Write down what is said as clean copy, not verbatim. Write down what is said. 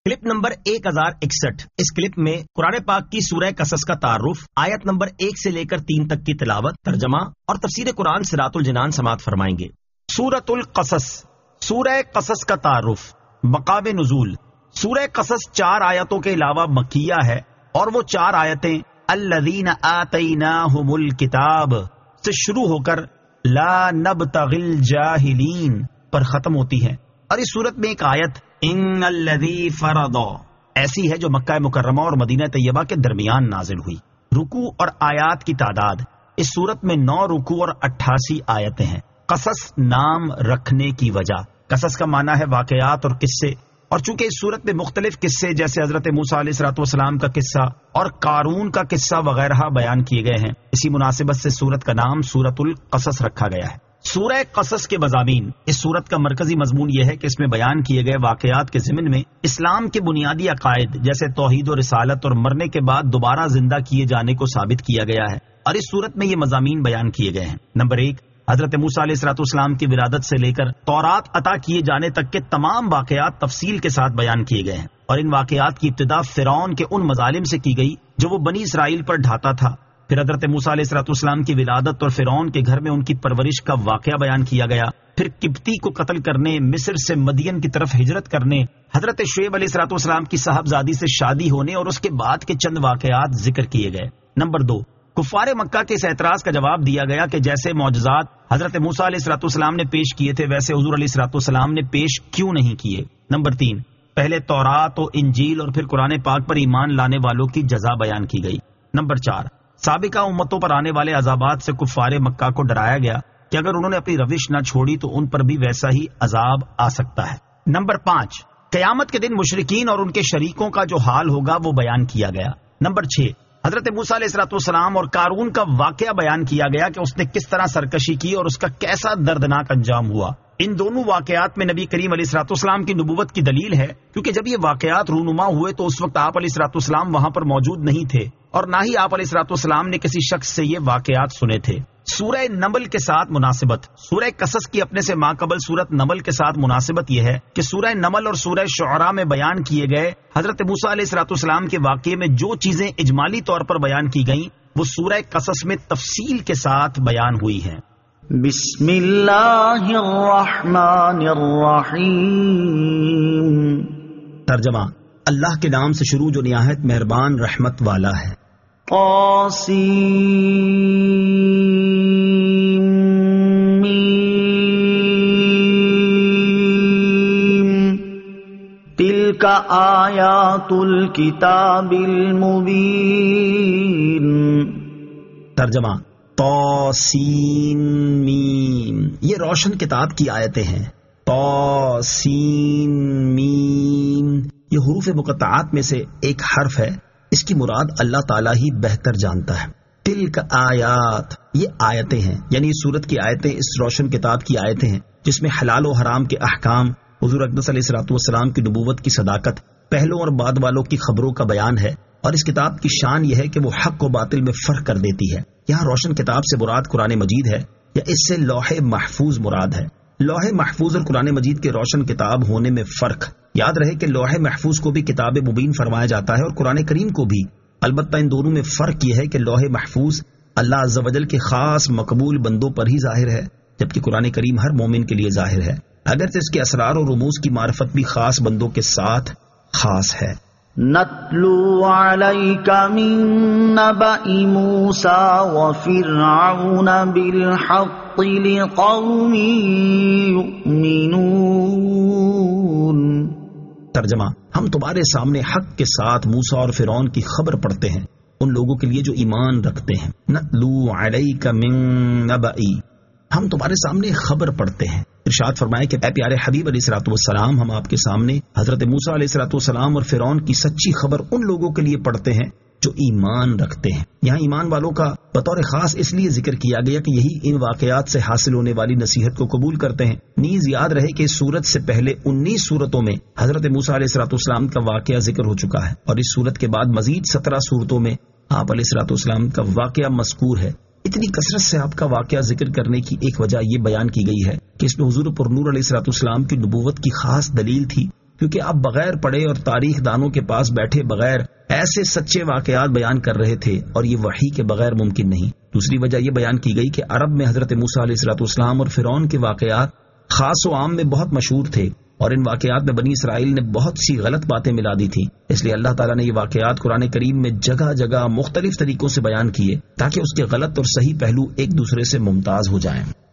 Clip number 1061۔ اس clip میں قرآن پاک کی سورہ قصص کا تعارف، آیت نمبر 1 سے لے کر 3 تک کی تلاوت، ترجمہ اور تفسیر قرآن صراط الجنان سماعت فرمائیں گے۔ سورۃ القصص، سورہ قصص کا تعارف، مقام نزول۔ سورہ قصص 4 آیتوں کے علاوہ مکیہ ہے، اور وہ 4 آیتیں الذین آتیناہم الکتاب سے شروع ہو کر لا نبتغی الجاہلین پر ختم ہوتی ہیں، اور اس صورت میں ایک آیت ان الذی فرض ایسی ہے جو مکہ مکرمہ اور مدینہ طیبہ کے درمیان نازل ہوئی۔ رکوع اور آیات کی تعداد، اس صورت میں 9 رکوع اور 88 آیتیں ہیں۔ قصص نام رکھنے کی وجہ، قصص کا معنی ہے واقعات اور قصے، اور چونکہ اس صورت میں مختلف قصے جیسے حضرت موسیٰ علیہ الصلوۃ والسلام کا قصہ اور قارون کا قصہ وغیرہ بیان کیے گئے ہیں، اسی مناسبت سے سورت کا نام سورۃ القصص رکھا گیا ہے۔ سورہ قصص کے مضامین، اس سورت کا مرکزی مضمون یہ ہے کہ اس میں بیان کیے گئے واقعات کے ضمن میں اسلام کے بنیادی عقائد جیسے توحید و رسالت اور مرنے کے بعد دوبارہ زندہ کیے جانے کو ثابت کیا گیا ہے، اور اس سورت میں یہ مضامین بیان کیے گئے ہیں۔ نمبر 1، حضرت موسیٰ علیہ الصلوۃ والسلام کی ولادت سے لے کر تورات عطا کیے جانے تک کے تمام واقعات تفصیل کے ساتھ بیان کیے گئے ہیں، اور ان واقعات کی ابتدا فرعون کے ان مظالم سے کی گئی جو وہ بنی اسرائیل پر ڈھاتا تھا۔ پھر حضرت موسیٰ علیہ الصلوۃ والسلام کی ولادت اور فرعون کے گھر میں ان کی پرورش کا واقعہ بیان کیا گیا۔ پھر قبطی کو قتل کرنے، مصر سے مدین کی طرف ہجرت کرنے، حضرت شعیب علیہ الصلوۃ والسلام کی صاحبزادی سے شادی ہونے اور اس کے بعد کے چند واقعات ذکر کیے گئے۔ نمبر 2، کفار مکہ کے اس اعتراض کا جواب دیا گیا کہ جیسے معجزات حضرت موسیٰ علیہ الصلوۃ والسلام نے پیش کیے تھے ویسے حضور علیہ الصلوۃ والسلام نے پیش کیوں نہیں کیے۔ نمبر 3، پہلے تورات و انجیل اور پھر قرآن پاک پر ایمان لانے والوں کی جزا بیان کی گئی۔ نمبر 4، سابقہ امتوں پر آنے والے عذابات سے کفار مکہ کو ڈرایا گیا کہ اگر انہوں نے اپنی روش نہ چھوڑی تو ان پر بھی ویسا ہی عذاب آ سکتا ہے۔ نمبر 5، قیامت کے دن مشرکین اور ان کے شریکوں کا جو حال ہوگا وہ بیان کیا گیا۔ نمبر 6، حضرت موسیٰ علیہ الصلوۃ والسلام اور قارون کا واقعہ بیان کیا گیا کہ اس نے کس طرح سرکشی کی اور اس کا کیسا دردناک انجام ہوا۔ ان دونوں واقعات میں نبی کریم علیہ الصلوۃ والسلام کی نبوت کی دلیل ہے، کیونکہ جب یہ واقعات رونما ہوئے تو اس وقت آپ علیہ الصلوۃ والسلام وہاں پر موجود نہیں تھے، اور نہ ہی آپ علیہ الصلوۃ والسلام نے کسی شخص سے یہ واقعات سنے تھے۔ سورہ نمل کے ساتھ مناسبت، سورہ قصص کی اپنے سے ماقبل سورت نمل کے ساتھ مناسبت یہ ہے کہ سورہ نمل اور سورہ شعراء میں بیان کیے گئے حضرت موسیٰ علیہ الصلوۃ والسلام کے واقعے میں جو چیزیں اجمالی طور پر بیان کی گئیں وہ سورہ قصص میں تفصیل کے ساتھ بیان ہوئی ہیں۔ بسم اللہ الرحمن الرحیم۔ ترجمہ، اللہ کے نام سے شروع جو نہایت مہربان رحمت والا ہے۔ قاسم تلک آیات الکتاب المبین۔ ترجمہ، طاسین میم، یہ روشن کتاب کی آیتیں ہیں۔ طاسین میم، یہ حروف مقطعات میں سے ایک حرف ہے، اس کی مراد اللہ تعالیٰ ہی بہتر جانتا ہے۔ تلک آیات، یہ آیتیں ہیں، یعنی اس سورت کی آیتیں اس روشن کتاب کی آیتیں ہیں جس میں حلال و حرام کے احکام، حضور اقدس علیہ الصلوۃ والسلام کی نبوت کی صداقت، پہلوں اور بعد والوں کی خبروں کا بیان ہے، اور اس کتاب کی شان یہ ہے کہ وہ حق و باطل میں فرق کر دیتی ہے۔ یہاں روشن کتاب سے مراد قرآن مجید ہے، یا اس سے لوح محفوظ مراد ہے۔ لوح محفوظ اور قرآن مجید کے روشن کتاب ہونے میں فرق، یاد رہے کہ لوح محفوظ کو بھی کتاب مبین فرمایا جاتا ہے اور قرآن کریم کو بھی، البتہ ان دونوں میں فرق یہ ہے کہ لوح محفوظ اللہ عز و جل کے خاص مقبول بندوں پر ہی ظاہر ہے، جبکہ قرآن کریم ہر مومن کے لیے ظاہر ہے، اگرچہ اس کے اسرار اور رموز کی معرفت بھی خاص بندوں کے ساتھ خاص ہے۔ نتلو علیک من نبأ موسیٰ وفرعون بالحق لقوم یؤمنون۔ ترجمہ، ہم تمہارے سامنے حق کے ساتھ موسیٰ اور فرعون کی خبر پڑھتے ہیں ان لوگوں کے لیے جو ایمان رکھتے ہیں۔ نتلو علیک من نبأ، ہم تمہارے سامنے خبر پڑھتے ہیں۔ ارشاد فرمائے کہ اے پیارے حبیب علیہ الصلوۃ والسلام، ہم آپ کے سامنے حضرت موسیٰ علیہ الصلوۃ والسلام اور فرعون کی سچی خبر ان لوگوں کے لیے پڑھتے ہیں جو ایمان رکھتے ہیں۔ یہاں ایمان والوں کا بطور خاص اس لیے ذکر کیا گیا کہ یہی ان واقعات سے حاصل ہونے والی نصیحت کو قبول کرتے ہیں۔ نیز یاد رہے کہ اس سورت سے پہلے 19 سورتوں میں حضرت موسیٰ علیہ الصلوۃ والسلام کا واقعہ ذکر ہو چکا ہے، اور اس سورت کے بعد مزید 17 سورتوں میں آپ علیہ الصلوۃ والسلام کا واقعہ مذکور ہے۔ اتنی کثرت سے آپ کا واقعہ ذکر کرنے کی ایک وجہ یہ بیان کی گئی ہے کہ اس میں حضور پر نور علیہ الصلوۃ والسلام کی نبوت کی خاص دلیل تھی، کیونکہ اب بغیر پڑھے اور تاریخ دانوں کے پاس بیٹھے بغیر ایسے سچے واقعات بیان کر رہے تھے، اور یہ وحی کے بغیر ممکن نہیں۔ دوسری وجہ یہ بیان کی گئی کہ عرب میں حضرت موسیٰ علیہ الصلوۃ والسلام اور فرعون کے واقعات خاص و عام میں بہت مشہور تھے، اور ان واقعات میں بنی اسرائیل نے بہت سی غلط باتیں ملا دی تھیں۔ اس لیے اللہ تعالیٰ نے یہ واقعات قرآن کریم میں جگہ جگہ مختلف طریقوں سے بیان کیے تاکہ اس کے غلط اور صحیح پہلو ایک دوسرے سے ممتاز ہو جائیں۔